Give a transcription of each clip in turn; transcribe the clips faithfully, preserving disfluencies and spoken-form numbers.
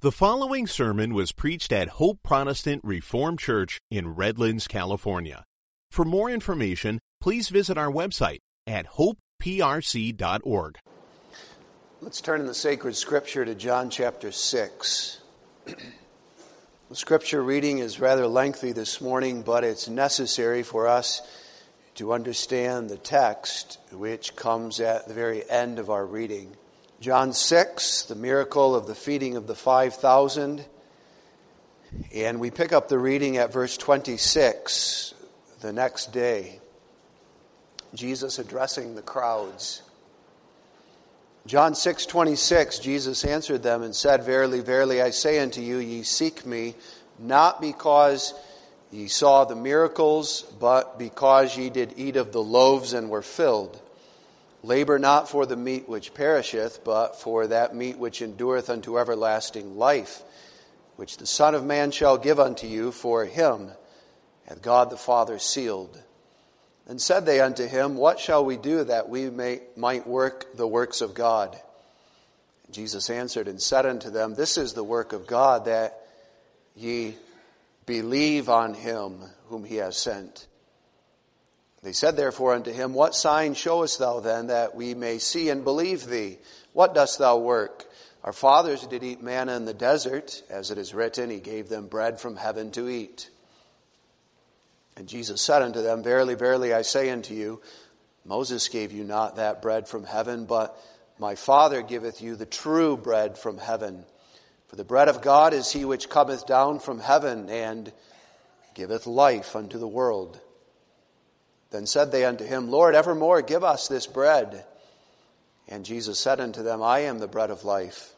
The following sermon was preached at Hope Protestant Reformed Church in Redlands, California. For more information, please visit our website at hope p r c dot org. Let's turn in the sacred scripture to John chapter six. The scripture reading is rather lengthy this morning, but it's necessary for us to understand the text, which comes at the very end of our reading. John six, the miracle of the feeding of the five thousand. And we pick up the reading at verse twenty-six, the next day. Jesus addressing the crowds. John six twenty-six, Jesus answered them and said, Verily, verily, I say unto you, ye seek me, not because ye saw the miracles, but because ye did eat of the loaves and were filled. Labor not for the meat which perisheth, but for that meat which endureth unto everlasting life, which the Son of Man shall give unto you, for him hath God the Father sealed. And said they unto him, What shall we do that we may might work the works of God? And Jesus answered and said unto them, This is the work of God, that ye believe on him whom he has sent. They said therefore unto him, What sign showest thou then, that we may see and believe thee? What dost thou work? Our fathers did eat manna in the desert, as it is written, He gave them bread from heaven to eat. And Jesus said unto them, Verily, verily, I say unto you, Moses gave you not that bread from heaven, but my Father giveth you the true bread from heaven. For the bread of God is he which cometh down from heaven, and giveth life unto the world. Then said they unto him, Lord, evermore give us this bread. And Jesus said unto them, I am the bread of life.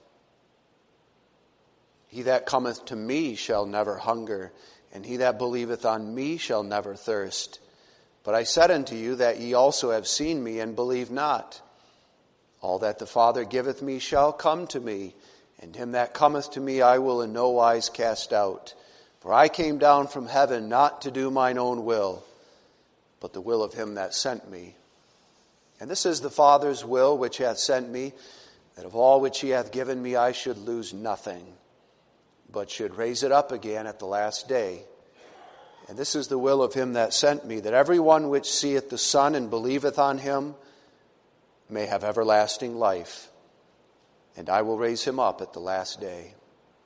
He that cometh to me shall never hunger, and he that believeth on me shall never thirst. But I said unto you that ye also have seen me, and believe not. All that the Father giveth me shall come to me, and him that cometh to me I will in no wise cast out. For I came down from heaven not to do mine own will, but the will of him that sent me. And this is the Father's will which hath sent me, that of all which he hath given me I should lose nothing, but should raise it up again at the last day. And this is the will of him that sent me, that every one which seeth the Son and believeth on him may have everlasting life, and I will raise him up at the last day.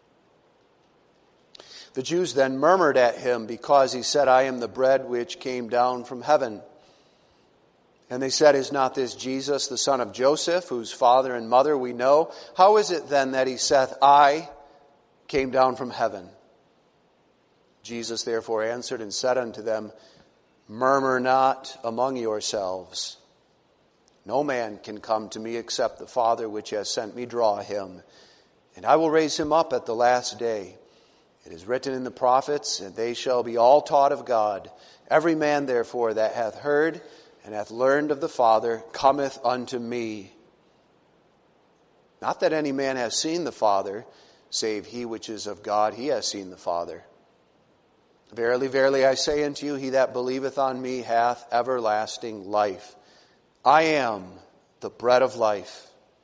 The Jews then murmured at him, because he said, I am the bread which came down from heaven. And they said, Is not this Jesus, the son of Joseph, whose father and mother we know? How is it then that he saith, I came down from heaven? Jesus therefore answered and said unto them, Murmur not among yourselves. No man can come to me except the Father which has sent me draw him, and I will raise him up at the last day. It is written in the prophets, and they shall be all taught of God. Every man therefore that hath heard and hath learned of the Father cometh unto me. Not that any man hath seen the Father, save he which is of God, he has seen the Father. Verily, verily, I say unto you, he that believeth on me hath everlasting life. I am the bread of life.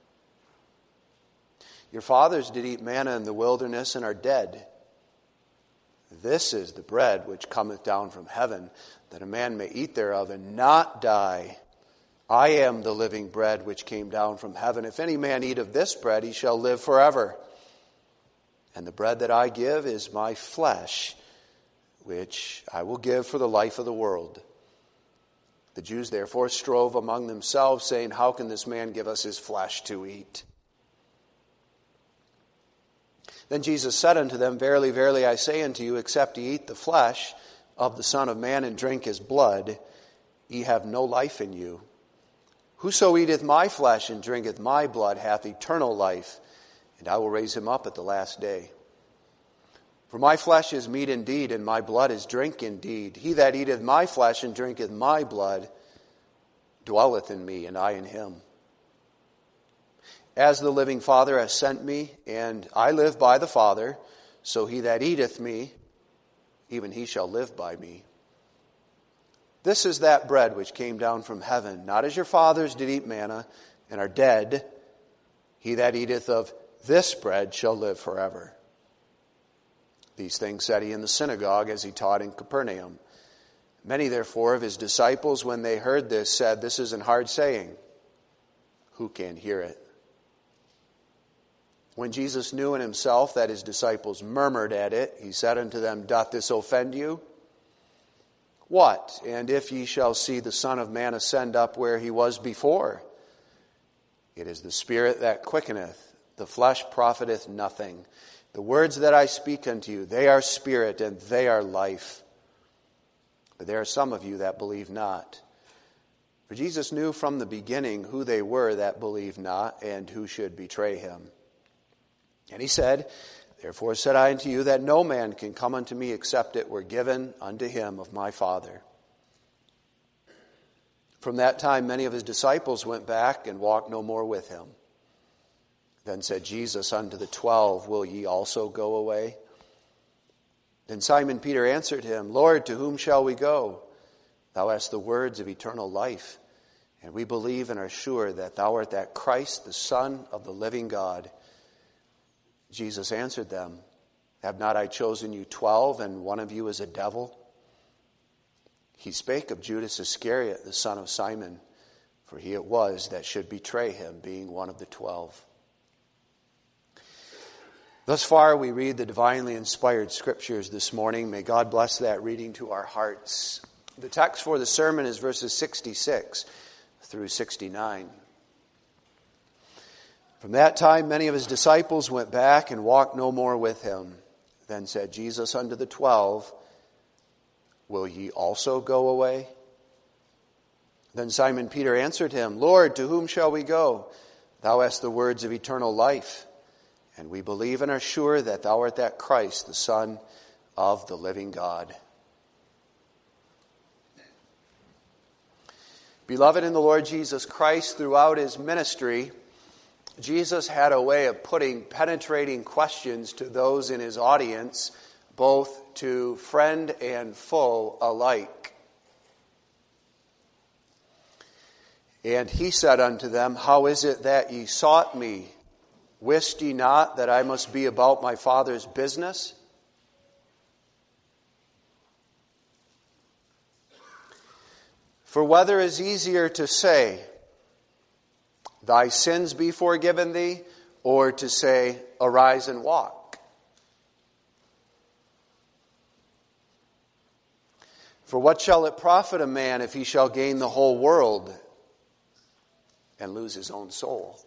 Your fathers did eat manna in the wilderness and are dead. This is the bread which cometh down from heaven, that a man may eat thereof and not die. I am the living bread which came down from heaven. If any man eat of this bread, he shall live forever. And the bread that I give is my flesh, which I will give for the life of the world. The Jews therefore strove among themselves, saying, How can this man give us his flesh to eat? Then Jesus said unto them, Verily, verily, I say unto you, except ye eat the flesh of the Son of Man and drink his blood, ye have no life in you. Whoso eateth my flesh and drinketh my blood hath eternal life, and I will raise him up at the last day. For my flesh is meat indeed, and my blood is drink indeed. He that eateth my flesh and drinketh my blood dwelleth in me, and I in him. As the living Father has sent me, and I live by the Father, so he that eateth me, even he shall live by me. This is that bread which came down from heaven, not as your fathers did eat manna, and are dead. He that eateth of this bread shall live forever. These things said he in the synagogue as he taught in Capernaum. Many, therefore, of his disciples, when they heard this, said, "This is an hard saying. Who can hear it?" When Jesus knew in himself that his disciples murmured at it, he said unto them, "Doth this offend you? What? And if ye shall see the Son of Man ascend up where he was before? It is the Spirit that quickeneth, the flesh profiteth nothing. The words that I speak unto you, they are spirit and they are life. But there are some of you that believe not." For Jesus knew from the beginning who they were that believed not, and who should betray him. And he said, "Therefore said I unto you, that no man can come unto me except it were given unto him of my Father." From that time many of his disciples went back and walked no more with him. Then said Jesus unto the twelve, "Will ye also go away?" Then Simon Peter answered him, "Lord, to whom shall we go? Thou hast the words of eternal life, and we believe and are sure that thou art that Christ, the Son of the living God." Jesus answered them, "Have not I chosen you twelve, and one of you is a devil?" He spake of Judas Iscariot, the son of Simon, for he it was that should betray him, being one of the twelve. Thus far we read the divinely inspired scriptures this morning. May God bless that reading to our hearts. The text for the sermon is verses sixty-six through sixty-nine. From that time many of his disciples went back and walked no more with him. Then said Jesus unto the twelve, "Will ye also go away?" Then Simon Peter answered him, "Lord, to whom shall we go? Thou hast the words of eternal life, and we believe and are sure that thou art that Christ, the Son of the living God." Beloved in the Lord Jesus Christ, throughout his ministry, Jesus had a way of putting penetrating questions to those in his audience, both to friend and foe alike. And he said unto them, "How is it that ye sought me? Wist ye not that I must be about my Father's business?" For whether is easier to say, "Thy sins be forgiven thee," or to say, "Arise and walk"? For what shall it profit a man if he shall gain the whole world and lose his own soul?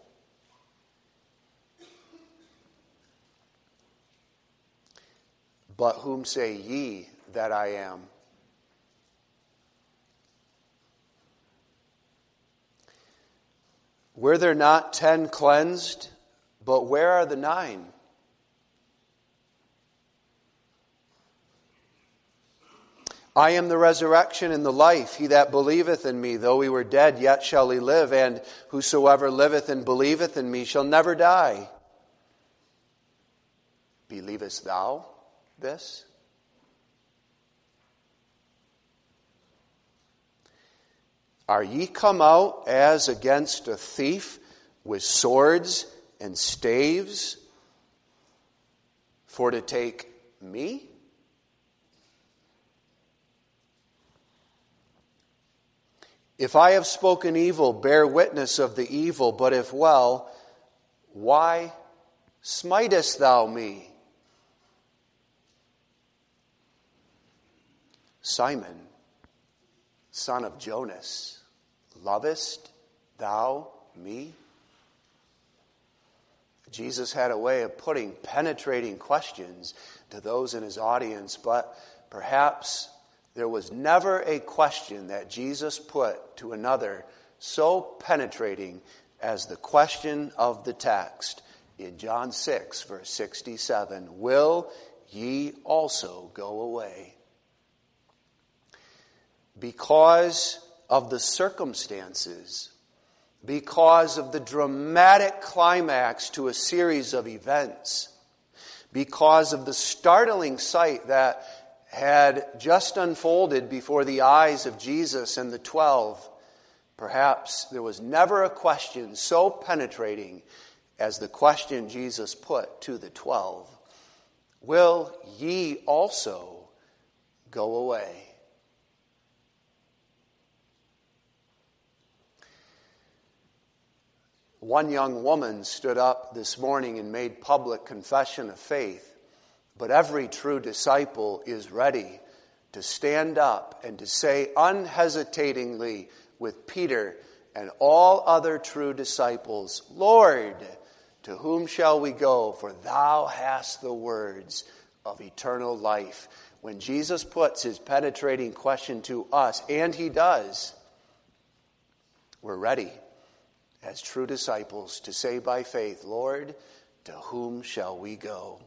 But whom say ye that I am? Were there not ten cleansed? But where are the nine? I am the resurrection and the life. He that believeth in me, though he were dead, yet shall he live. And whosoever liveth and believeth in me shall never die. Believest thou this? Are ye come out as against a thief with swords and staves for to take me? If I have spoken evil, bear witness of the evil, but if well, why smitest thou me? Simon, son of Jonas, lovest thou me? Jesus had a way of putting penetrating questions to those in his audience, but perhaps there was never a question that Jesus put to another so penetrating as the question of the text in John six, verse sixty-seven. Will ye also go away? Because of the circumstances, because of the dramatic climax to a series of events, because of the startling sight that had just unfolded before the eyes of Jesus and the twelve, perhaps there was never a question so penetrating as the question Jesus put to the twelve. will ye also go away? One young woman stood up this morning and made public confession of faith, but every true disciple is ready to stand up and to say unhesitatingly with Peter and all other true disciples, Lord, to whom shall we go? For thou hast the words of eternal life. When Jesus puts his penetrating question to us, and he does, we're ready as true disciples to say by faith, Lord, to whom shall we go?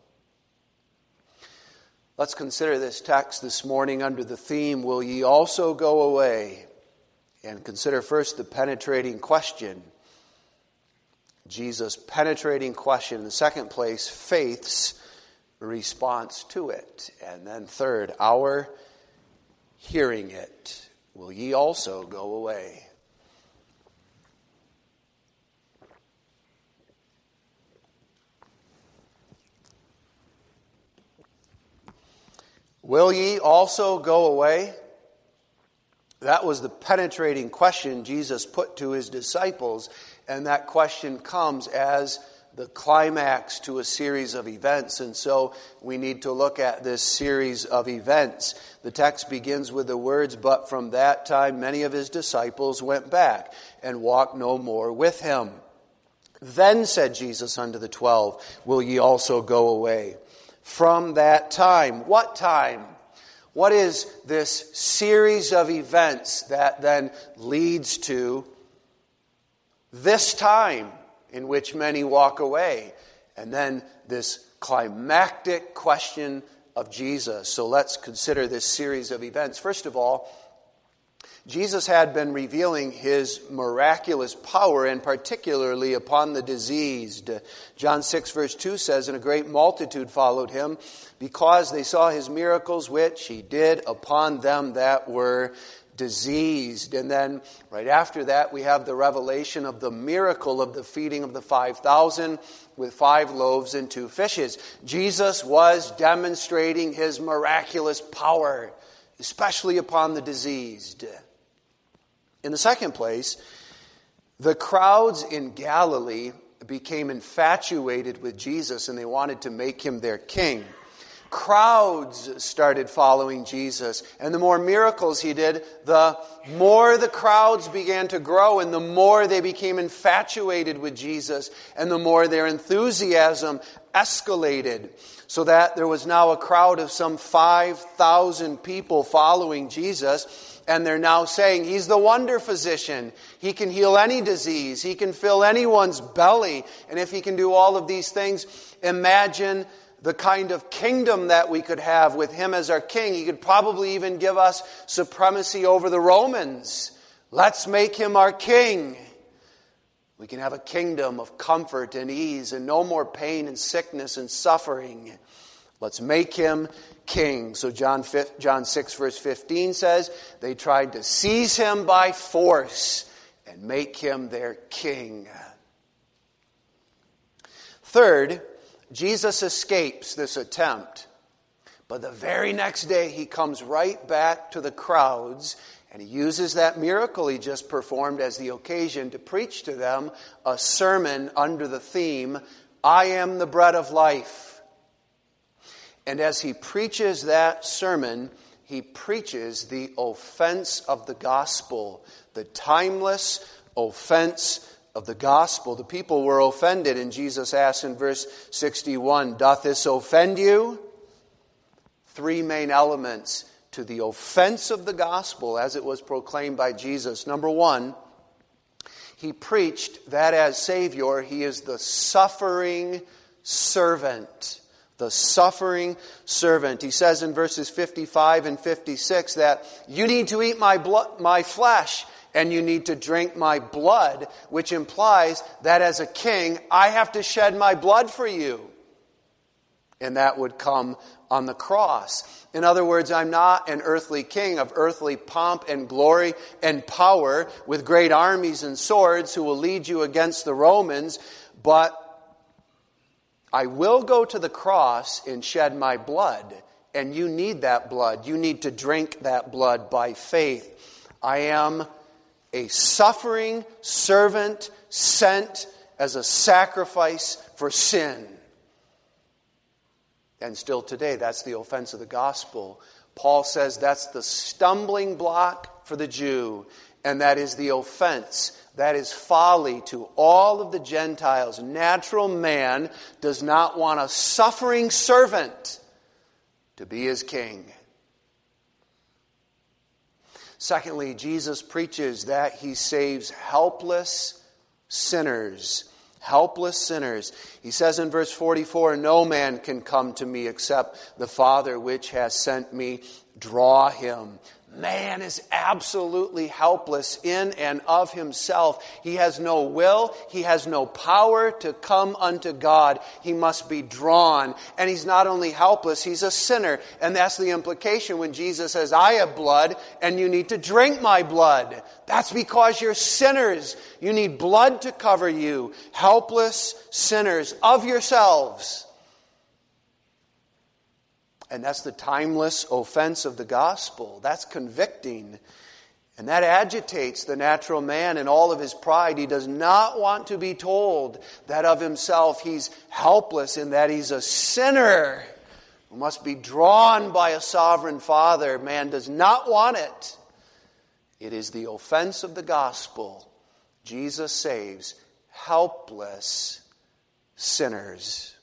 Let's consider this text this morning under the theme, will ye also go away? And consider first the penetrating question. Jesus' penetrating question. In the second place, faith's response to it. And then third, our hearing it. Will ye also go away? Will ye also go away? That was the penetrating question Jesus put to his disciples, and that question comes as the climax to a series of events, and so we need to look at this series of events. The text begins with the words, but from that time many of his disciples went back and walked no more with him. Then said Jesus unto the twelve, will ye also go away? From that time. What time? What is this series of events that then leads to this time in which many walk away? And then this climactic question of Jesus. So let's consider this series of events. First of all, Jesus had been revealing his miraculous power, and particularly upon the diseased. John six verse two says, and a great multitude followed him, because they saw his miracles which he did upon them that were diseased. And then right after that we have the revelation of the miracle of the feeding of the five thousand with five loaves and two fishes. Jesus was demonstrating his miraculous power, especially upon the diseased. In the second place, the crowds in Galilee became infatuated with Jesus and they wanted to make him their king. Crowds started following Jesus, and the more miracles he did, the more the crowds began to grow, and the more they became infatuated with Jesus, and the more their enthusiasm escalated, so that there was now a crowd of some five thousand people following Jesus. And they're now saying, he's the wonder physician. He can heal any disease. He can fill anyone's belly. And if he can do all of these things, imagine the kind of kingdom that we could have with him as our king. He could probably even give us supremacy over the Romans. Let's make him our king. We can have a kingdom of comfort and ease and no more pain and sickness and suffering. Let's make him king. So John six verse fifteen says, they tried to seize him by force and make him their king. Third, Jesus escapes this attempt. But the very next day he comes right back to the crowds, and he uses that miracle he just performed as the occasion to preach to them a sermon under the theme, I am the bread of life. And as he preaches that sermon, he preaches the offense of the gospel, the timeless offense of the gospel. The people were offended, and Jesus asks in verse sixty-one, doth this offend you? Three main elements to the offense of the gospel as it was proclaimed by Jesus. Number one, he preached that as Savior, he is the suffering servant. The suffering servant. He says in verses fifty-five and fifty-six that you need to eat my blood, my flesh, and you need to drink my blood, which implies that as a king, I have to shed my blood for you. And that would come on the cross. In other words, I'm not an earthly king of earthly pomp and glory and power with great armies and swords who will lead you against the Romans, but I will go to the cross and shed my blood, and you need that blood. You need to drink that blood by faith. I am a suffering servant sent as a sacrifice for sin. And still today, that's the offense of the gospel. Paul says that's the stumbling block for the Jew, and that is the offense. That is folly to all of the Gentiles. Natural man does not want a suffering servant to be his king. Secondly, Jesus preaches that he saves helpless sinners. Helpless sinners. He says in verse forty-four, no man can come to me except the Father which has sent me draw him. Man is absolutely helpless in and of himself. He has no will. He has no power to come unto God. He must be drawn. And he's not only helpless, he's a sinner. And that's the implication when Jesus says, I have blood and you need to drink my blood. That's because you're sinners. You need blood to cover you. Helpless sinners of yourselves. And that's the timeless offense of the gospel. That's convicting. And that agitates the natural man in all of his pride. He does not want to be told that of himself he's helpless and that he's a sinner who must be drawn by a sovereign Father. Man does not want it. It is the offense of the gospel. Jesus saves helpless sinners.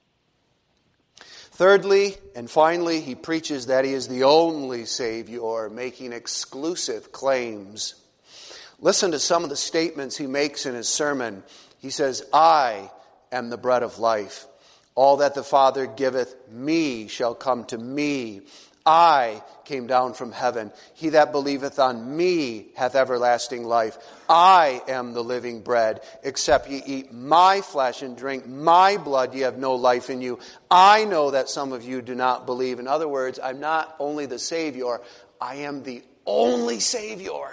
Thirdly, and finally, he preaches that he is the only Savior, making exclusive claims. Listen to some of the statements he makes in his sermon. He says, I am the bread of life. All that the Father giveth me shall come to me. I came down from heaven. He that believeth on me hath everlasting life. I am the living bread. Except ye eat my flesh and drink my blood, ye have no life in you. I know that some of you do not believe. In other words, I'm not only the Savior, I am the only Savior.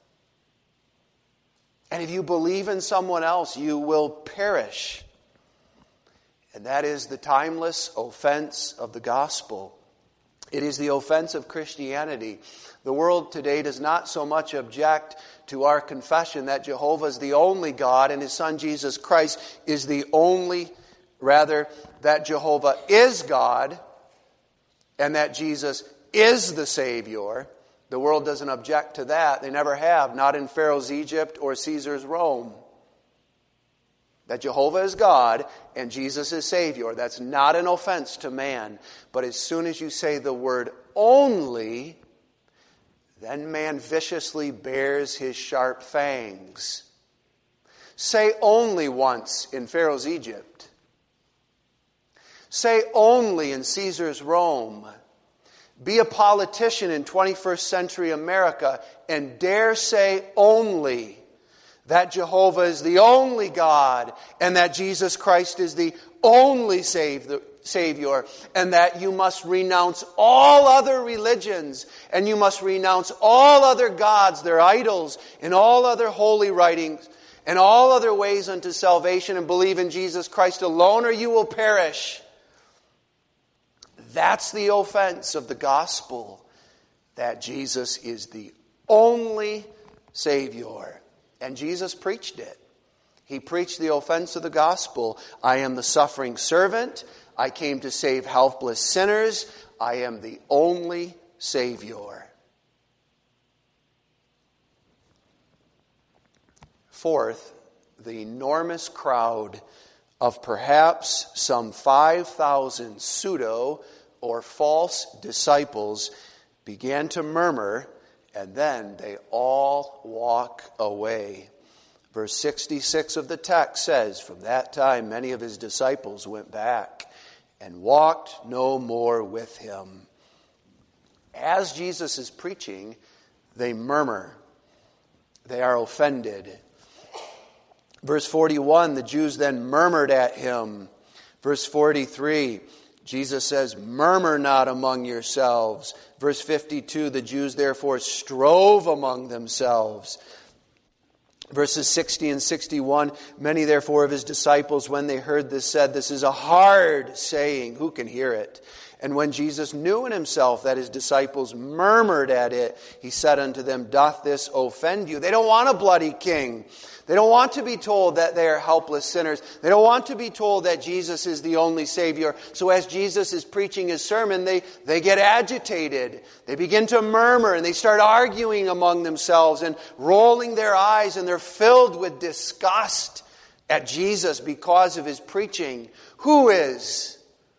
And if you believe in someone else, you will perish. And that is the timeless offense of the gospel. It is the offense of Christianity. The world today does not so much object to our confession that Jehovah is the only God and His Son Jesus Christ is the only, rather, that Jehovah is God and that Jesus is the Savior. The world doesn't object to that. They never have, not in Pharaoh's Egypt or Caesar's Rome. That Jehovah is God and Jesus is Savior. That's not an offense to man. But as soon as you say the word only, then man viciously bares his sharp fangs. Say only once in Pharaoh's Egypt. Say only in Caesar's Rome. Be a politician in twenty-first century America and dare say only that Jehovah is the only God and that Jesus Christ is the only Savior and that you must renounce all other religions and you must renounce all other gods, their idols, and all other holy writings and all other ways unto salvation and believe in Jesus Christ alone or you will perish. That's the offense of the gospel, that Jesus is the only Savior. And Jesus preached it. He preached the offense of the gospel. I am the suffering servant. I came to save helpless sinners. I am the only Savior. Fourth, the enormous crowd of perhaps some five thousand pseudo or false disciples began to murmur, and then they all walk away. Verse sixty-six of the text says, from that time many of his disciples went back and walked no more with him. As Jesus is preaching, they murmur. They are offended. Verse forty-one, the Jews then murmured at him. Verse forty-three, Jesus says, murmur not among yourselves. Verse fifty-two, the Jews therefore strove among themselves. Verses sixty and sixty-one, many therefore of his disciples, when they heard this, said, this is a hard saying, who can hear it? And when Jesus knew in himself that his disciples murmured at it, he said unto them, doth this offend you? They don't want a bloody king. They don't want to be told that they are helpless sinners. They don't want to be told that Jesus is the only Savior. So as Jesus is preaching his sermon, they, they get agitated. They begin to murmur and they start arguing among themselves and rolling their eyes, and they're filled with disgust at Jesus because of his preaching. Who is?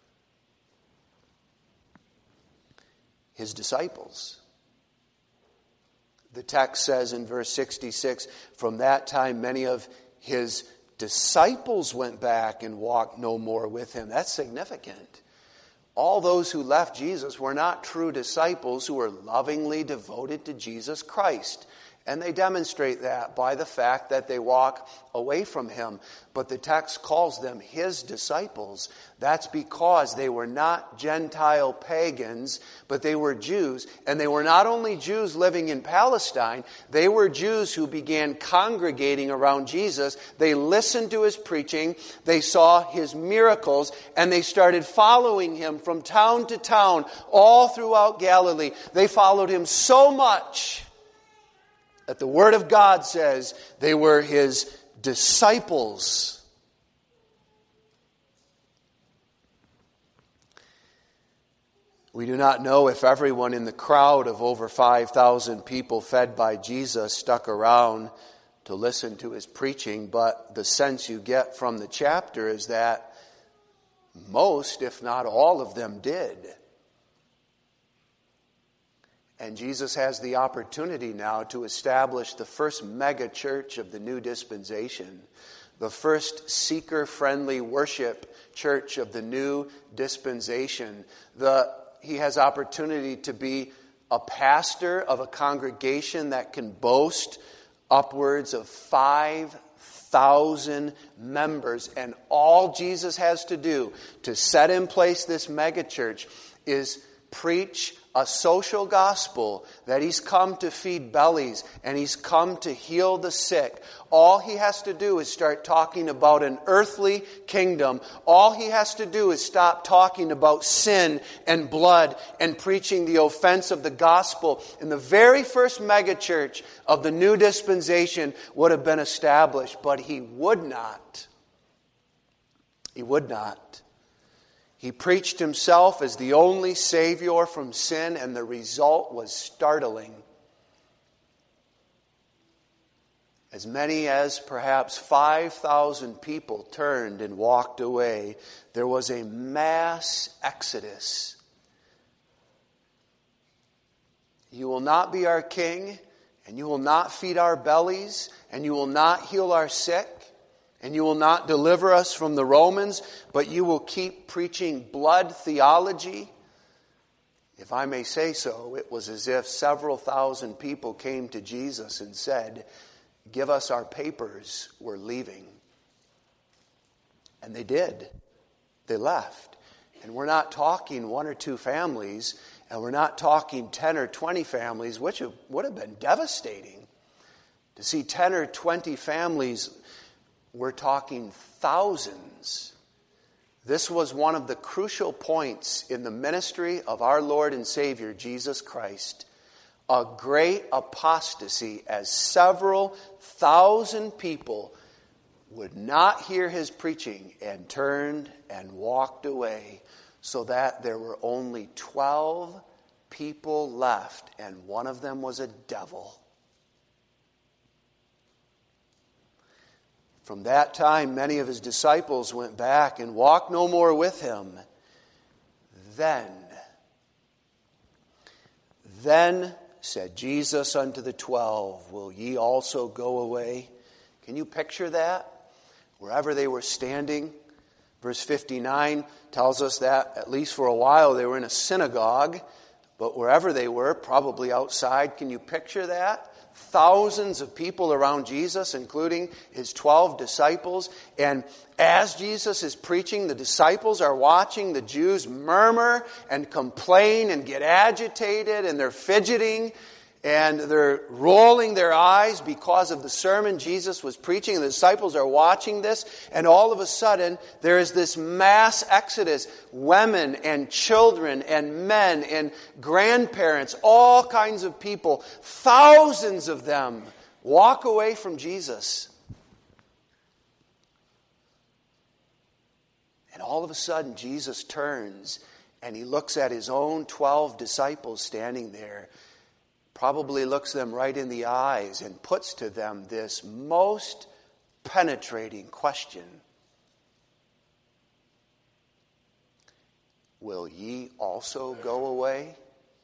His disciples. The text says in verse sixty-six, from that time many of his disciples went back and walked no more with him. That's significant. All those who left Jesus were not true disciples who were lovingly devoted to Jesus Christ. And they demonstrate that by the fact that they walk away from him. But the text calls them his disciples. That's because they were not Gentile pagans, but they were Jews. And they were not only Jews living in Palestine, they were Jews who began congregating around Jesus. They listened to his preaching, they saw his miracles, and they started following him from town to town, all throughout Galilee. They followed him so much that the Word of God says they were his disciples. We do not know if everyone in the crowd of over five thousand people fed by Jesus stuck around to listen to his preaching, but the sense you get from the chapter is that most, if not all of them, did. And Jesus has the opportunity now to establish the first mega church of the new dispensation, the first seeker-friendly worship church of the new dispensation. The, he has opportunity to be a pastor of a congregation that can boast upwards of five thousand members. And all Jesus has to do to set in place this mega church is preach a social gospel that he's come to feed bellies and he's come to heal the sick. All he has to do is start talking about an earthly kingdom. All he has to do is stop talking about sin and blood and preaching the offense of the gospel. And the very first megachurch of the new dispensation would have been established, but he would not. He would not. He preached himself as the only Savior from sin, and the result was startling. As many as perhaps five thousand people turned and walked away. There was a mass exodus. You will not be our king, and you will not feed our bellies, and you will not heal our sick. And you will not deliver us from the Romans, but you will keep preaching blood theology. If I may say so, it was as if several thousand people came to Jesus and said, give us our papers, we're leaving. And they did. They left. And we're not talking one or two families, and we're not talking ten or twenty families, which would have been devastating. To see ten or twenty families, we're talking thousands. This was one of the crucial points in the ministry of our Lord and Savior, Jesus Christ. A great apostasy, as several thousand people would not hear his preaching and turned and walked away, so that there were only twelve people left, and one of them was a devil. From that time, many of his disciples went back and walked no more with him. Then, then said Jesus unto the twelve, will ye also go away? Can you picture that? Wherever they were standing. Verse fifty-nine tells us that at least for a while they were in a synagogue. But wherever they were, probably outside. Can you picture that? Thousands of people around Jesus, including his twelve disciples. And as Jesus is preaching, the disciples are watching the Jews murmur and complain and get agitated, and they're fidgeting. And they're rolling their eyes because of the sermon Jesus was preaching. And the disciples are watching this. And all of a sudden, there is this mass exodus. Women and children and men and grandparents, all kinds of people, thousands of them, walk away from Jesus. And all of a sudden, Jesus turns and he looks at his own twelve disciples standing there. Probably looks them right in the eyes and puts to them this most penetrating question. Will ye also go away?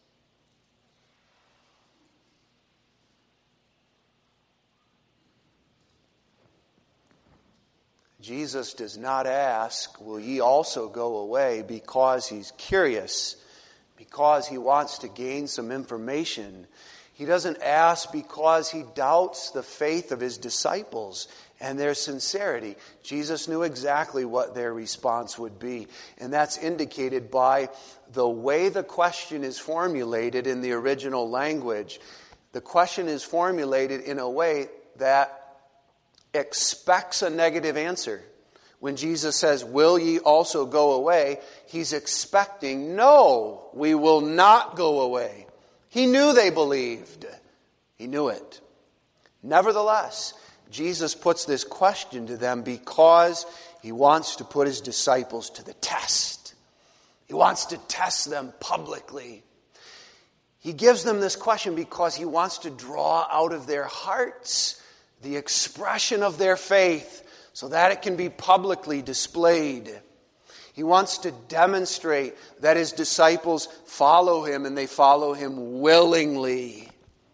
Jesus does not ask, will ye also go away, because he's curious, because he wants to gain some information. He doesn't ask because he doubts the faith of his disciples and their sincerity. Jesus knew exactly what their response would be, and that's indicated by the way the question is formulated in the original language. The question is formulated in a way that expects a negative answer. When Jesus says, will ye also go away, he's expecting, no, we will not go away. He knew they believed. He knew it. Nevertheless, Jesus puts this question to them because he wants to put his disciples to the test. He wants to test them publicly. He gives them this question because he wants to draw out of their hearts the expression of their faith so that it can be publicly displayed. He wants to demonstrate that his disciples follow him and they follow him willingly.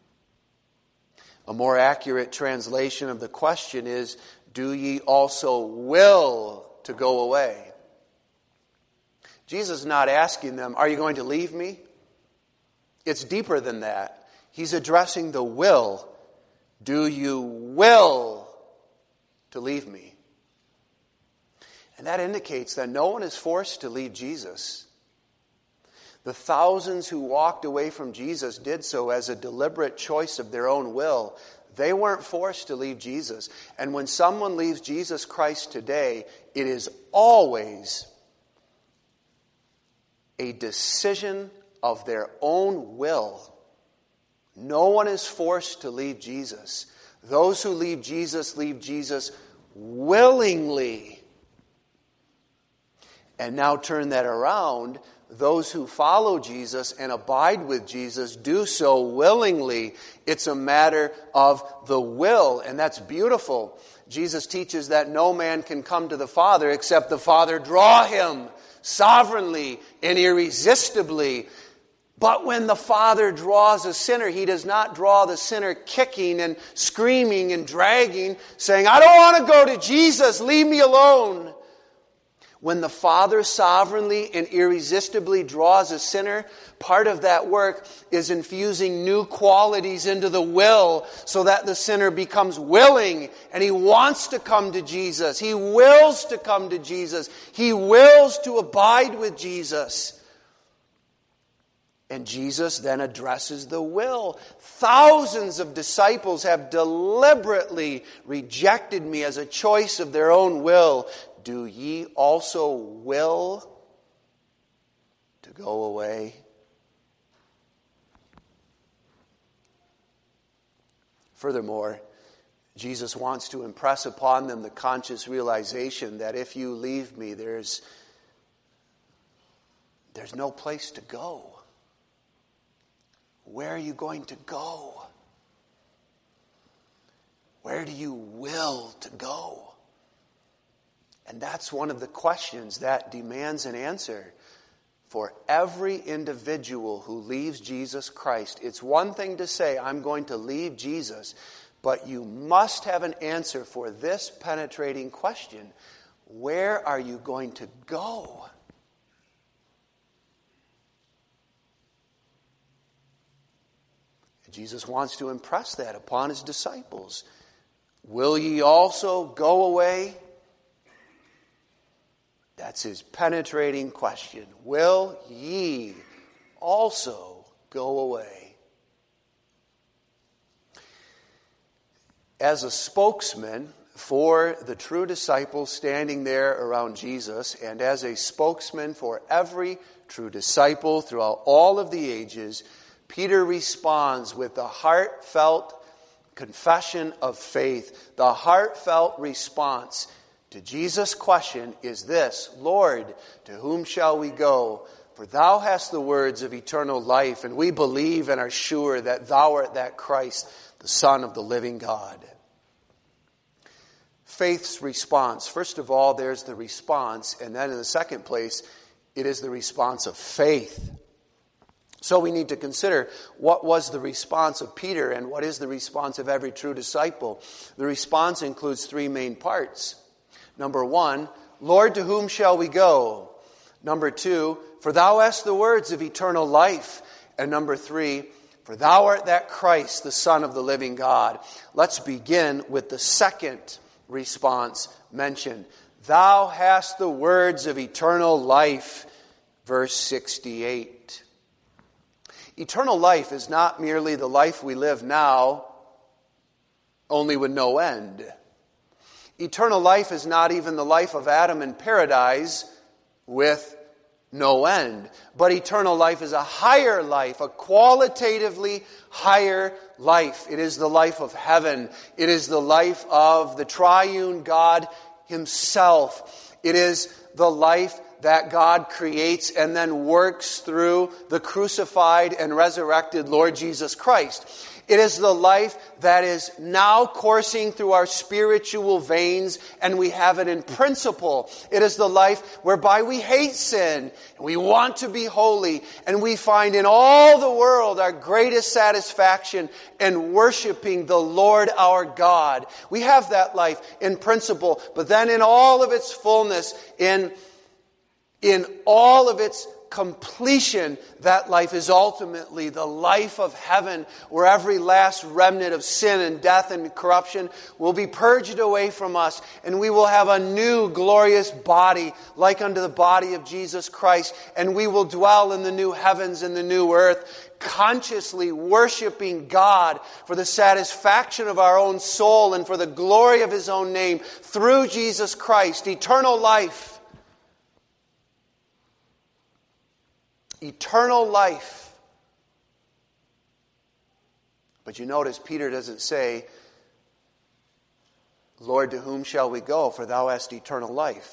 A more accurate translation of the question is, do ye also will to go away? Jesus is not asking them, are you going to leave me? It's deeper than that. He's addressing the will. Do you will to leave me? And that indicates that no one is forced to leave Jesus. The thousands who walked away from Jesus did so as a deliberate choice of their own will. They weren't forced to leave Jesus. And when someone leaves Jesus Christ today, it is always a decision of their own will. No one is forced to leave Jesus. Those who leave Jesus, leave Jesus willingly. And now turn that around. Those who follow Jesus and abide with Jesus do so willingly. It's a matter of the will, and that's beautiful. Jesus teaches that no man can come to the Father except the Father draw him sovereignly and irresistibly. But when the Father draws a sinner, he does not draw the sinner kicking and screaming and dragging, saying, I don't want to go to Jesus, leave me alone. When the Father sovereignly and irresistibly draws a sinner, part of that work is infusing new qualities into the will so that the sinner becomes willing and he wants to come to Jesus. He wills to come to Jesus. He wills to abide with Jesus. And Jesus then addresses the will. Thousands of disciples have deliberately rejected me as a choice of their own will. Do ye also will to go away? Furthermore, Jesus wants to impress upon them the conscious realization that if you leave me, there's, there's no place to go. Where are you going to go? Where do you will to go? And that's one of the questions that demands an answer for every individual who leaves Jesus Christ. It's one thing to say, I'm going to leave Jesus, but you must have an answer for this penetrating question. Where are you going to go? And Jesus wants to impress that upon his disciples. Will ye also go away? That's his penetrating question. Will ye also go away? as a spokesman for the true disciples standing there around Jesus, and as a spokesman for every true disciple throughout all of the ages, Peter responds with the heartfelt confession of faith. The heartfelt response to Jesus' question is this: Lord, to whom shall we go? For thou hast the words of eternal life, and we believe and are sure that thou art that Christ, the Son of the living God. Faith's response. First of all, there's the response, and then in the second place, it is the response of faith. So we need to consider what was the response of Peter and what is the response of every true disciple. The response includes three main parts. Number one, Lord, to whom shall we go? Number two, for thou hast the words of eternal life. And number three, for thou art that Christ, the Son of the living God. Let's begin with the second response mentioned. Thou hast the words of eternal life. Verse sixty-eight. Eternal life is not merely the life we live now, only with no end. Eternal life is not even the life of Adam in paradise with no end. But eternal life is a higher life, a qualitatively higher life. It is the life of heaven. It is the life of the triune God Himself. It is the life that God creates and then works through the crucified and resurrected Lord Jesus Christ. It is the life that is now coursing through our spiritual veins, and we have it in principle. It is the life whereby we hate sin, and we want to be holy, and we find in all the world our greatest satisfaction in worshiping the Lord our God. We have that life in principle, but then in all of its fullness, in In all of its completion, that life is ultimately the life of heaven, where every last remnant of sin and death and corruption will be purged away from us, and we will have a new glorious body like unto the body of Jesus Christ, and we will dwell in the new heavens and the new earth, consciously worshiping God for the satisfaction of our own soul and for the glory of His own name through Jesus Christ. Eternal life. Eternal life. But you notice Peter doesn't say, Lord, to whom shall we go? For thou hast eternal life.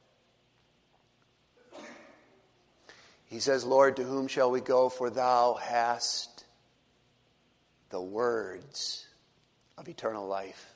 He says, Lord, to whom shall we go? For thou hast the words of eternal life.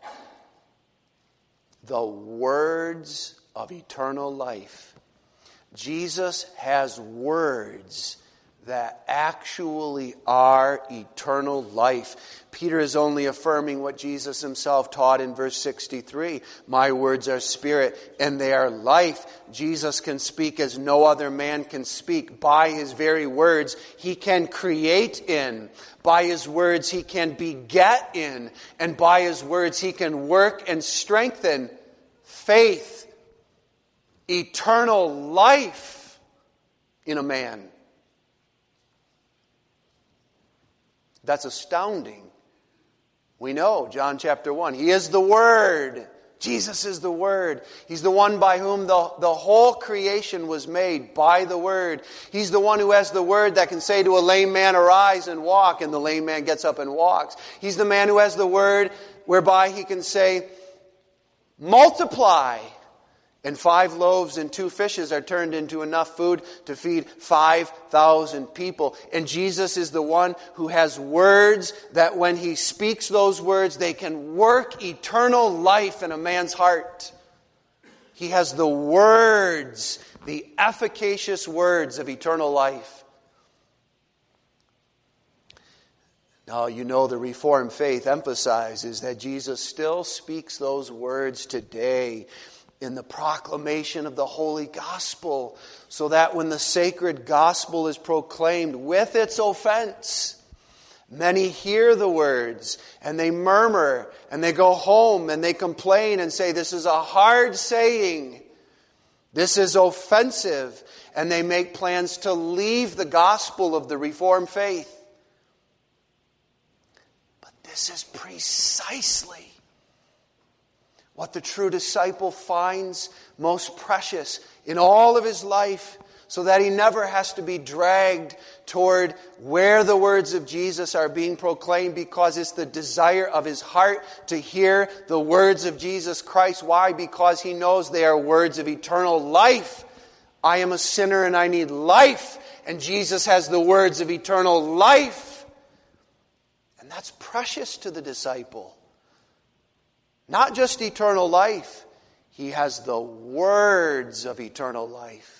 The words of eternal life. Jesus has words that actually are eternal life. Peter is only affirming what Jesus Himself taught in verse sixty-three. My words are spirit and they are life. Jesus can speak as no other man can speak. By His very words, He can create in. By His words, He can beget in. And by His words, He can work and strengthen faith. Eternal life in a man. That's astounding. We know, John chapter one, He is the Word. Jesus is the Word. He's the one by whom the, the whole creation was made, by the Word. He's the one who has the Word that can say to a lame man, arise and walk, and the lame man gets up and walks. He's the man who has the Word whereby He can say, multiply. And five loaves and two fishes are turned into enough food to feed five thousand people. And Jesus is the one who has words that when He speaks those words, they can work eternal life in a man's heart. He has the words, the efficacious words of eternal life. Now, you know the Reformed faith emphasizes that Jesus still speaks those words today in the proclamation of the Holy Gospel, so that when the sacred Gospel is proclaimed with its offense, many hear the words and they murmur and they go home and they complain and say, this is a hard saying, this is offensive, and they make plans to leave the gospel of the Reformed faith. But This is precisely what the true disciple finds most precious in all of his life, so that he never has to be dragged toward where the words of Jesus are being proclaimed, because it's the desire of his heart to hear the words of Jesus Christ. Why? Because he knows they are words of eternal life. I am a sinner and I need life, and Jesus has the words of eternal life. And that's precious to the disciple. Not just eternal life, he has the words of eternal life.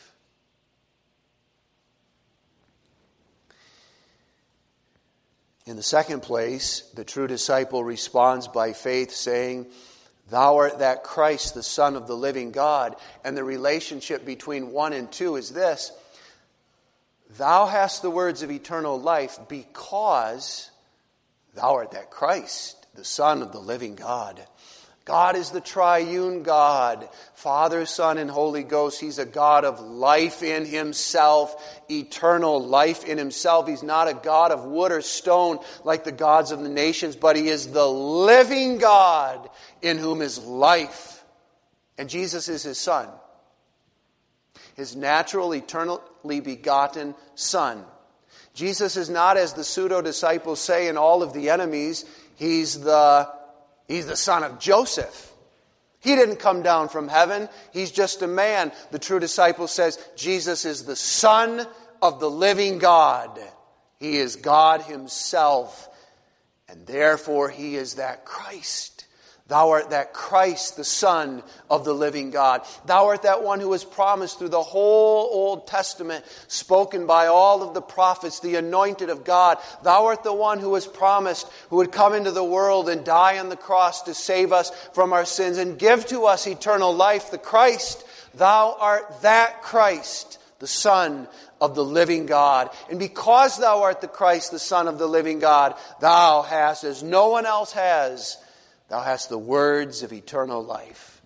In the second place, the true disciple responds by faith, saying, Thou art that Christ, the Son of the living God. And the relationship between one and two is this: Thou hast the words of eternal life because Thou art that Christ, the Son of the living God. God is the triune God, Father, Son, and Holy Ghost. He's a God of life in Himself, eternal life in Himself. He's not a God of wood or stone like the gods of the nations, but He is the living God in whom is life. And Jesus is His Son, His natural, eternally begotten Son. Jesus is not, as the pseudo-disciples say and all of the enemies, He's the He's the son of Joseph. He didn't come down from heaven. He's just a man. The true disciple says Jesus is the Son of the living God. He is God Himself. And therefore He is that Christ. Thou art that Christ, the Son of the living God. Thou art that one who was promised through the whole Old Testament, spoken by all of the prophets, the anointed of God. Thou art the one who was promised, who would come into the world and die on the cross to save us from our sins and give to us eternal life, the Christ. Thou art that Christ, the Son of the living God. And because Thou art the Christ, the Son of the living God, Thou hast, as no one else has, Thou hast the words of eternal life.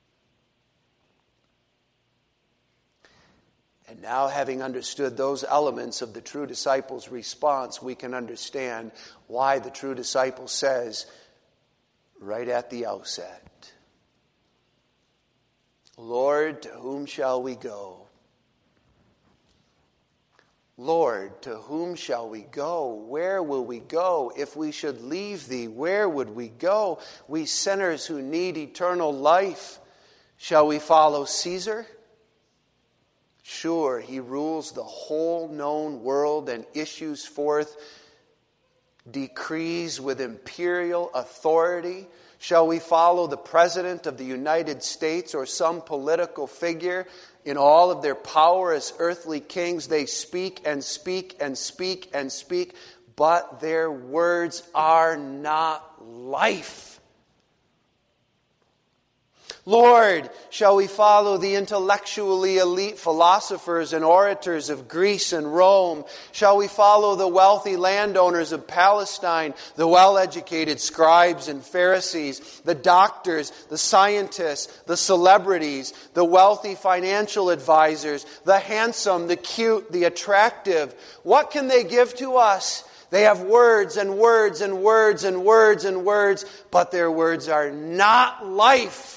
And now, having understood those elements of the true disciple's response, we can understand why the true disciple says, right at the outset, Lord, to whom shall we go? Lord, to whom shall we go? Where will we go? If we should leave Thee, where would we go? We sinners who need eternal life. Shall we follow Caesar? Sure, he rules the whole known world and issues forth decrees with imperial authority. Shall we follow the President of the United States or some political figure? In all of their power as earthly kings, they speak and speak and speak and speak, but their words are not life. Lord, shall we follow the intellectually elite philosophers and orators of Greece and Rome? Shall we follow the wealthy landowners of Palestine, the well-educated scribes and Pharisees, the doctors, the scientists, the celebrities, the wealthy financial advisors, the handsome, the cute, the attractive? What can they give to us? They have words and words and words and words and words, but their words are not life.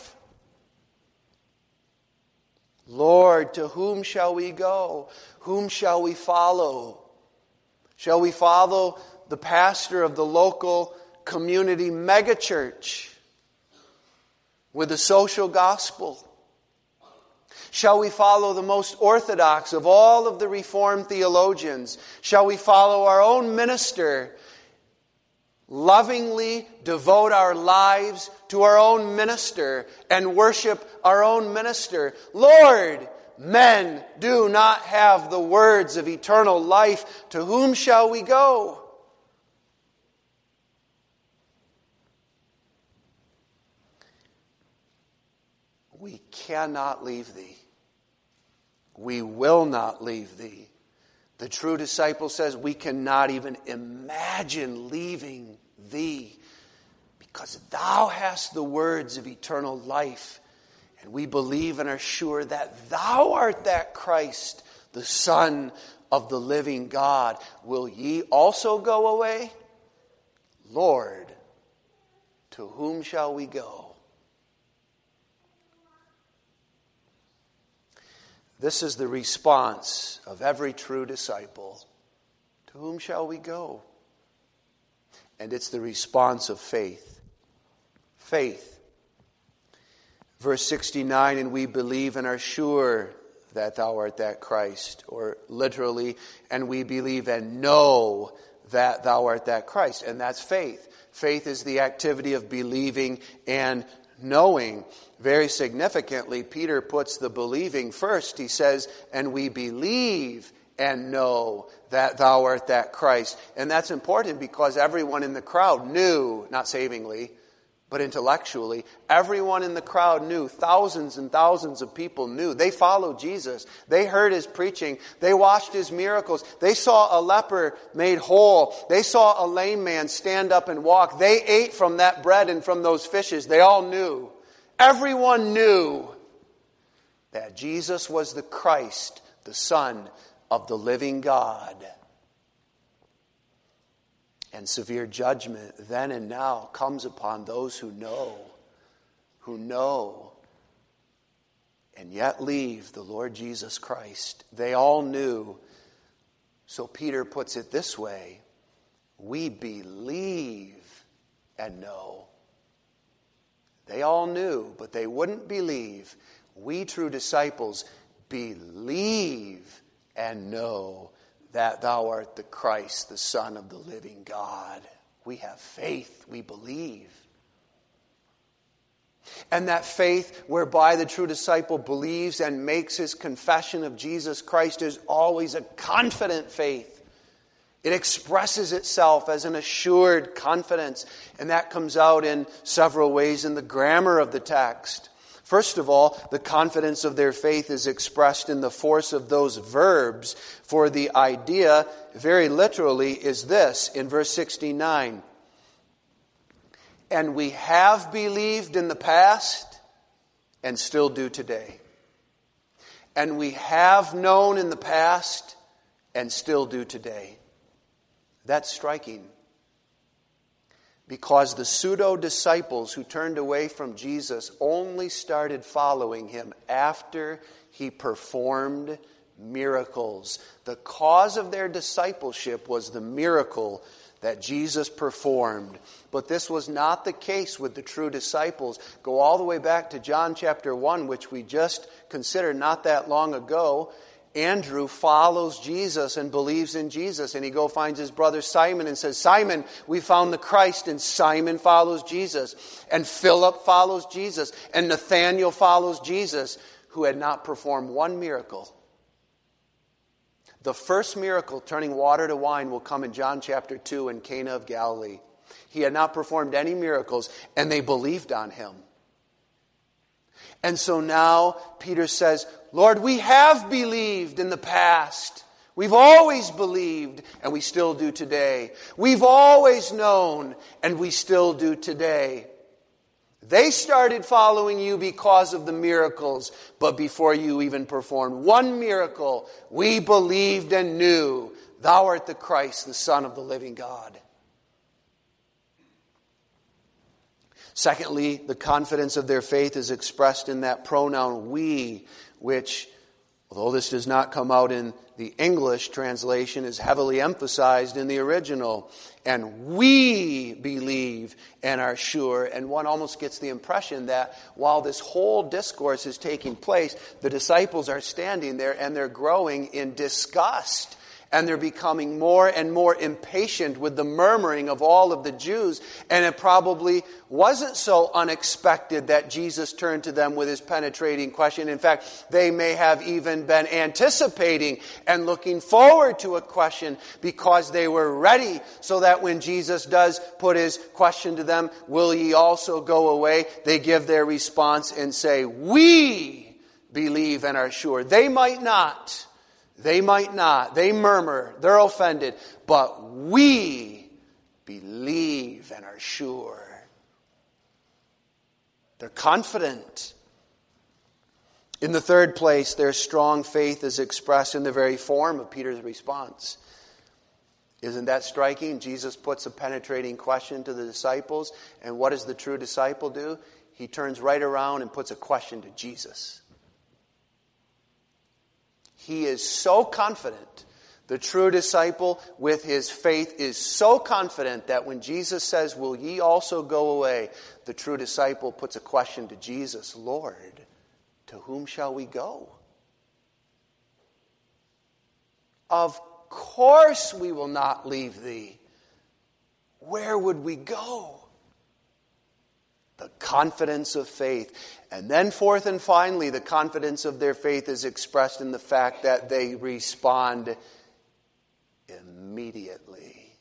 Lord, to whom shall we go? Whom shall we follow? Shall we follow the pastor of the local community megachurch with the social gospel? Shall we follow the most orthodox of all of the Reformed theologians? Shall we follow our own minister, lovingly devote our lives to our own minister and worship our own minister? Lord, men do not have the words of eternal life. To whom shall we go? We cannot leave Thee. We will not leave Thee. The true disciple says we cannot even imagine leaving Thee, because Thou hast the words of eternal life, and we believe and are sure that Thou art that Christ, the Son of the living God. Will ye also go away? Lord, to whom shall we go? This is the response of every true disciple. To whom shall we go? And it's the response of faith. Faith. Verse sixty-nine, and we believe and are sure that thou art that Christ. Or literally, and we believe and know that thou art that Christ. And that's faith. Faith is the activity of believing and knowing. Very significantly, Peter puts the believing first. He says, and we believe and know that thou art that Christ. And that's important because everyone in the crowd knew, not savingly, but intellectually, everyone in the crowd knew. Thousands and thousands of people knew. They followed Jesus. They heard his preaching. They watched his miracles. They saw a leper made whole. They saw a lame man stand up and walk. They ate from that bread and from those fishes. They all knew. Everyone knew that Jesus was the Christ, the Son of the living God. And severe judgment then and now comes upon those who know, who know, and yet leave the Lord Jesus Christ. They all knew. So Peter puts it this way, we believe and know. They all knew, but they wouldn't believe. We true disciples believe and know that thou art the Christ, the Son of the living God. We have faith. We believe. And that faith whereby the true disciple believes and makes his confession of Jesus Christ is always a confident faith. It expresses itself as an assured confidence. And that comes out in several ways in the grammar of the text. First of all, the confidence of their faith is expressed in the force of those verbs, for the idea, very literally, is this, in verse sixty-nine. And we have believed in the past, and still do today. And we have known in the past, and still do today. That's striking. Because the pseudo-disciples who turned away from Jesus only started following him after he performed miracles. The cause of their discipleship was the miracle that Jesus performed. But this was not the case with the true disciples. Go all the way back to John chapter one, which we just considered not that long ago. Andrew follows Jesus and believes in Jesus. And he go finds his brother Simon and says, Simon, we found the Christ. And Simon follows Jesus. And Philip follows Jesus. And Nathanael follows Jesus, who had not performed one miracle. The first miracle, turning water to wine, will come in John chapter two in Cana of Galilee. He had not performed any miracles, and they believed on him. And so now Peter says, Lord, we have believed in the past. We've always believed, and we still do today. We've always known, and we still do today. They started following you because of the miracles, but before you even performed one miracle, we believed and knew thou art the Christ, the Son of the living God. Secondly, the confidence of their faith is expressed in that pronoun we, which, although this does not come out in the English translation, is heavily emphasized in the original. And we believe and are sure. And one almost gets the impression that while this whole discourse is taking place, the disciples are standing there and they're growing in disgust. And they're becoming more and more impatient with the murmuring of all of the Jews. And it probably wasn't so unexpected that Jesus turned to them with his penetrating question. In fact, they may have even been anticipating and looking forward to a question because they were ready, so that when Jesus does put his question to them, will ye also go away? They give their response and say, we believe and are sure. They might not. They might not. They murmur. They're offended. But we believe and are sure. They're confident. In the third place, their strong faith is expressed in the very form of Peter's response. Isn't that striking? Jesus puts a penetrating question to the disciples, and what does the true disciple do? He turns right around and puts a question to Jesus. He is so confident. The true disciple with his faith is so confident that when Jesus says, "Will ye also go away?" the true disciple puts a question to Jesus. "Lord, to whom shall we go?" "Of course we will not leave thee. Where would we go?" The confidence of faith. And then fourth and finally, the confidence of their faith is expressed in the fact that they respond immediately.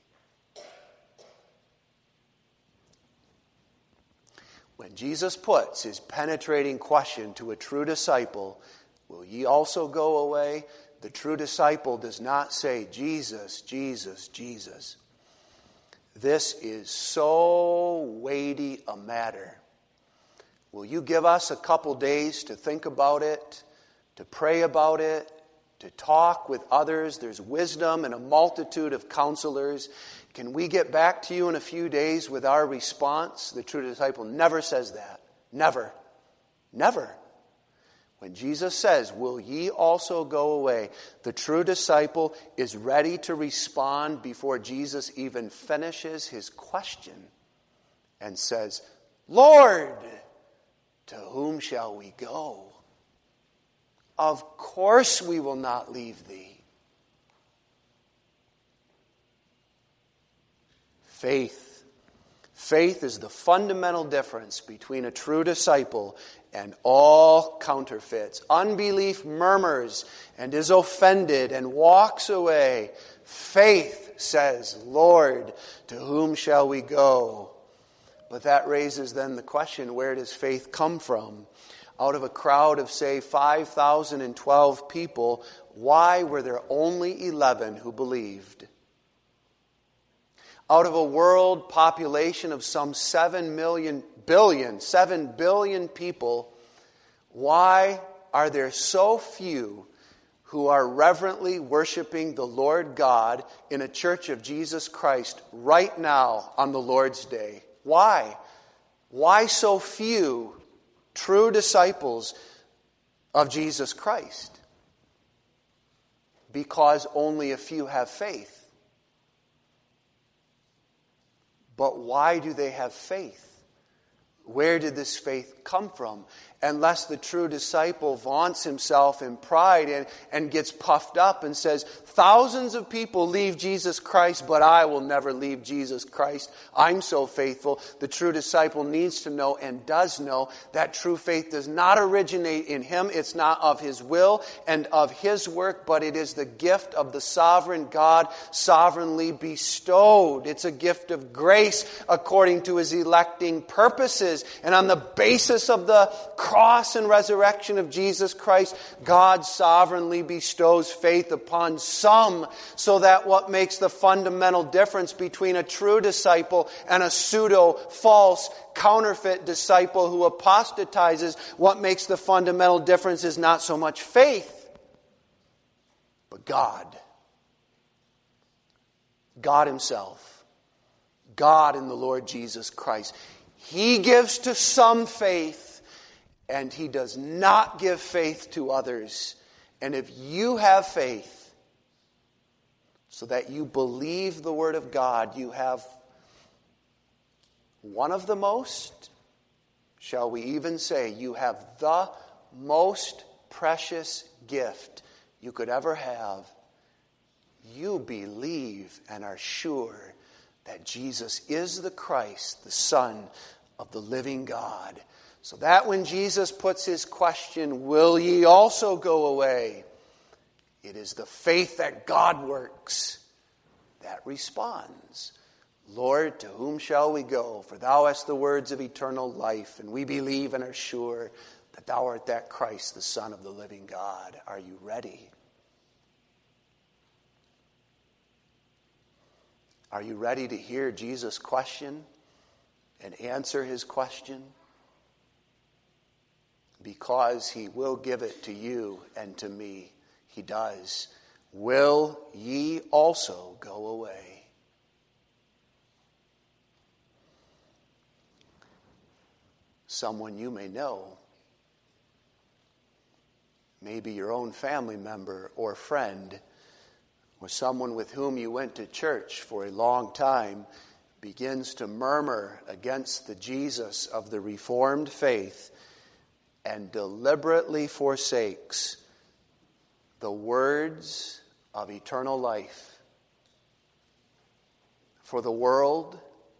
When Jesus puts his penetrating question to a true disciple, "Will ye also go away?" the true disciple does not say, "Jesus, Jesus, Jesus." This is so weighty a matter. Will you give us a couple days to think about it, to pray about it, to talk with others? There's wisdom and a multitude of counselors. Can we get back to you in a few days with our response? The true disciple never says that. Never. Never. When Jesus says, "Will ye also go away?" the true disciple is ready to respond before Jesus even finishes his question and says, "Lord, to whom shall we go? Of course we will not leave thee." Faith. Faith is the fundamental difference between a true disciple and all counterfeits. Unbelief murmurs and is offended and walks away. Faith says, "Lord, to whom shall we go?" But that raises then the question, where does faith come from? Out of a crowd of, say, five thousand twelve people, why were there only eleven who believed? Out of a world population of some seven million, billion, seven billion people, why are there so few who are reverently worshiping the Lord God in a church of Jesus Christ right now on the Lord's Day? Why? Why so few true disciples of Jesus Christ? Because only a few have faith. But why do they have faith? Where did this faith come from? Unless the true disciple vaunts himself in pride and, and gets puffed up and says, "Thousands of people leave Jesus Christ, but I will never leave Jesus Christ. I'm so faithful." The true disciple needs to know and does know that true faith does not originate in him. It's not of his will and of his work, but it is the gift of the sovereign God, sovereignly bestowed. It's a gift of grace according to his electing purposes. And on the basis of the cross and resurrection of Jesus Christ, God sovereignly bestows faith upon some, so that what makes the fundamental difference between a true disciple and a pseudo, false, counterfeit disciple who apostatizes, what makes the fundamental difference is not so much faith, but God. God himself. God in the Lord Jesus Christ. He gives to some faith, and he does not give faith to others. And if you have faith, so that you believe the Word of God, you have one of the most, shall we even say, you have the most precious gift you could ever have. You believe and are sure that Jesus is the Christ, the Son of the living God. So that when Jesus puts his question, "Will ye also go away?" it is the faith that God works that responds, "Lord, to whom shall we go? For thou hast the words of eternal life, and we believe and are sure that thou art that Christ, the Son of the living God." Are you ready? Are you ready to hear Jesus' question and answer his question? Because he will give it to you and to me. He does. Will ye also go away? someone you may know. Maybe your own family member or friend, or someone with whom you went to church for a long time, begins to murmur against the Jesus of the Reformed faith and deliberately forsakes the words of eternal life. For the world,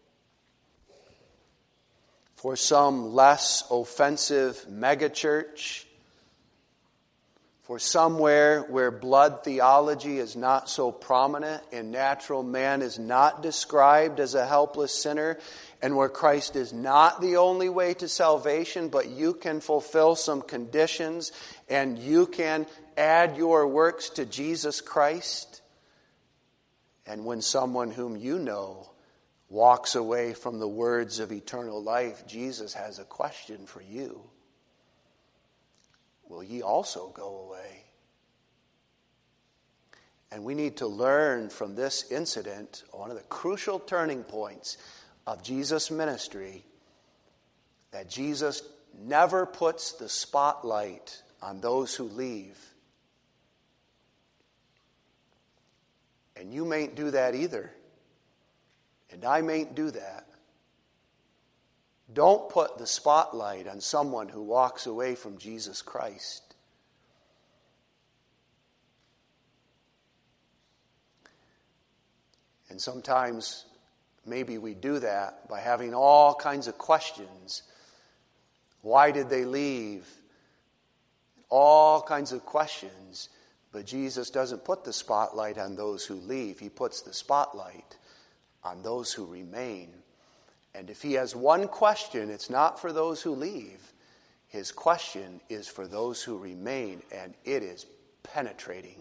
for some less offensive megachurch, for somewhere where blood theology is not so prominent and natural man is not described as a helpless sinner, and where Christ is not the only way to salvation, but you can fulfill some conditions and you can add your works to Jesus Christ. And when someone whom you know walks away from the words of eternal life, Jesus has a question for you. Will ye also go away? And we need to learn from this incident, one of the crucial turning points of Jesus' ministry, that Jesus never puts the spotlight on those who leave. And you mayn't do that either. And I mayn't do that. Don't put the spotlight on someone who walks away from Jesus Christ. And sometimes maybe we do that by having all kinds of questions. Why did they leave? All kinds of questions. But Jesus doesn't put the spotlight on those who leave. He puts the spotlight on those who remain. And if he has one question, it's not for those who leave. His question is for those who remain, and it is penetrating.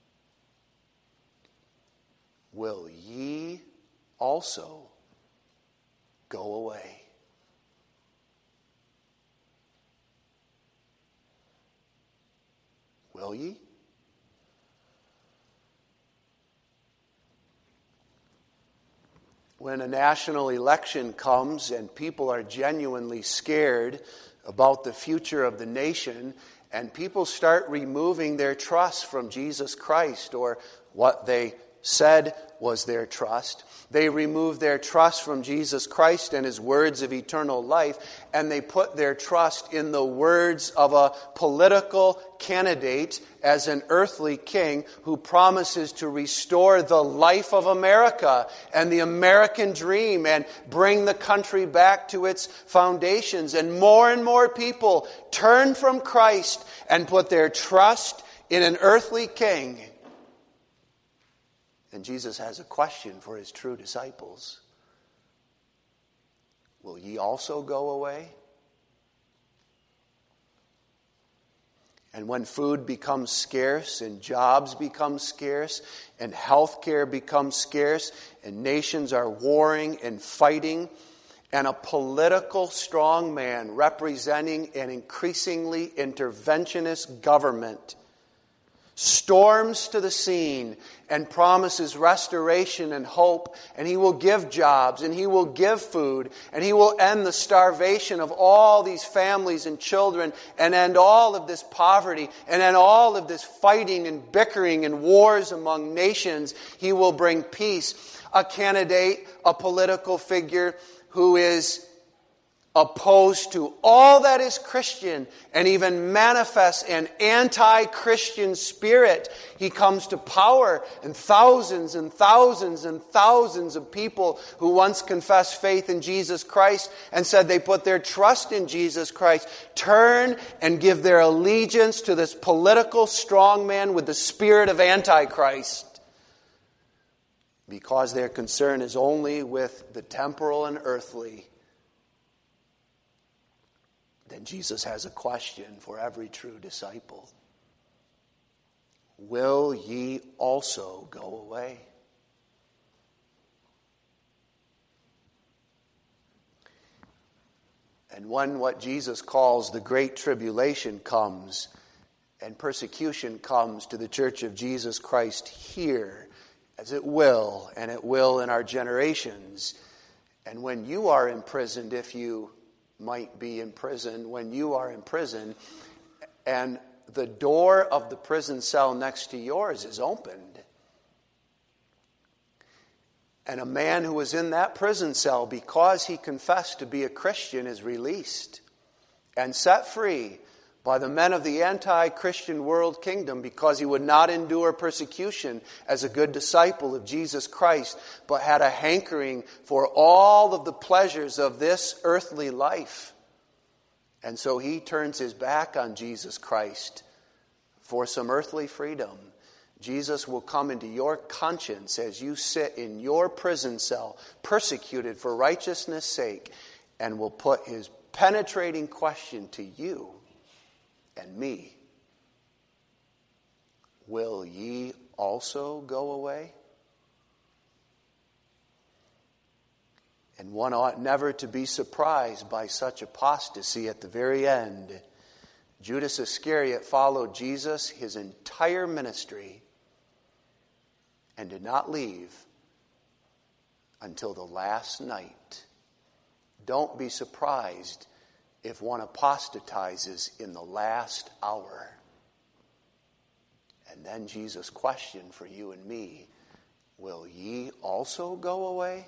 Will ye also go away? Will ye? When a national election comes and people are genuinely scared about the future of the nation, and people start removing their trust from Jesus Christ, or what they said was their trust. They remove their trust from Jesus Christ and his words of eternal life, and they put their trust in the words of a political candidate as an earthly king who promises to restore the life of America and the American dream and bring the country back to its foundations. And more and more people turn from Christ and put their trust in an earthly king. And Jesus has a question for his true disciples. Will ye also go away? And when food becomes scarce and jobs become scarce and health care becomes scarce and nations are warring and fighting, and a political strongman representing an increasingly interventionist government storms to the scene and promises restoration and hope, and he will give jobs, and he will give food, and he will end the starvation of all these families and children, and end all of this poverty, and end all of this fighting and bickering and wars among nations. He will bring peace. A candidate, a political figure who is opposed to all that is Christian and even manifests an anti-Christian spirit. He comes to power, and thousands and thousands and thousands of people who once confessed faith in Jesus Christ and said they put their trust in Jesus Christ turn and give their allegiance to this political strongman with the spirit of Antichrist, because their concern is only with the temporal and earthly. Then Jesus has a question for every true disciple. Will ye also go away? And when what Jesus calls the Great Tribulation comes, and persecution comes to the Church of Jesus Christ here, as it will, and it will in our generations, and when you are imprisoned if you might be in prison, when you are in prison, and the door of the prison cell next to yours is opened. And a man who was in that prison cell, because he confessed to be a Christian, is released and set free by the men of the anti-Christian world kingdom, because he would not endure persecution as a good disciple of Jesus Christ, but had a hankering for all of the pleasures of this earthly life. And so he turns his back on Jesus Christ for some earthly freedom. Jesus will come into your conscience as you sit in your prison cell, persecuted for righteousness' sake, and will put his penetrating question to you and me. Will ye also go away? And one ought never to be surprised by such apostasy at the very end. Judas Iscariot followed Jesus his entire ministry and did not leave until the last night. Don't be surprised if one apostatizes in the last hour. And then Jesus' question for you and me, will ye also go away?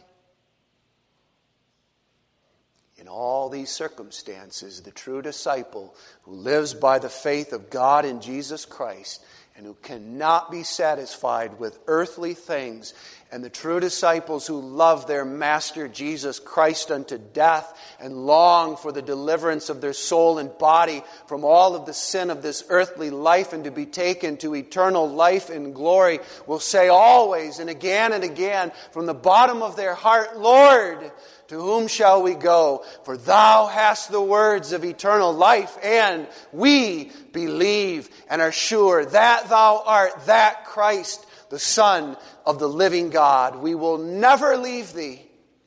In all these circumstances, the true disciple who lives by the faith of God in Jesus Christ and who cannot be satisfied with earthly things, and the true disciples who love their Master Jesus Christ unto death and long for the deliverance of their soul and body from all of the sin of this earthly life and to be taken to eternal life in glory, will say always and again and again from the bottom of their heart, Lord, to whom shall we go? For thou hast the words of eternal life, and we believe and are sure that thou art that Christ, the Son of the living God. We will never leave thee.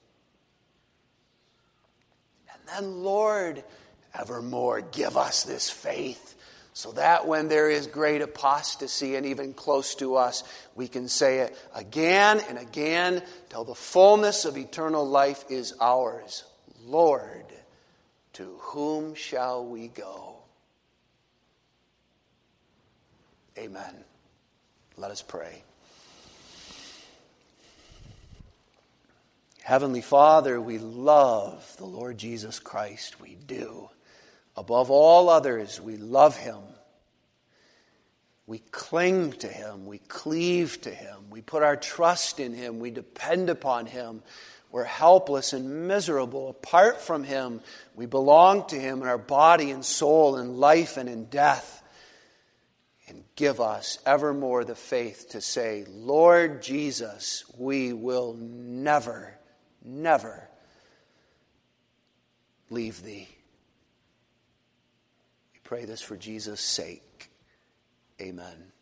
And then, Lord, evermore give us this faith, so that when there is great apostasy and even close to us, we can say it again and again till the fullness of eternal life is ours. Lord, to whom shall we go? Amen. Let us pray. Heavenly Father, we love the Lord Jesus Christ. We do. Above all others, we love Him. We cling to Him. We cleave to Him. We put our trust in Him. We depend upon Him. We're helpless and miserable. Apart from Him, we belong to Him in our body and soul, in life and in death. And give us evermore the faith to say, Lord Jesus, we will never, never leave Thee. We pray this for Jesus' sake. Amen.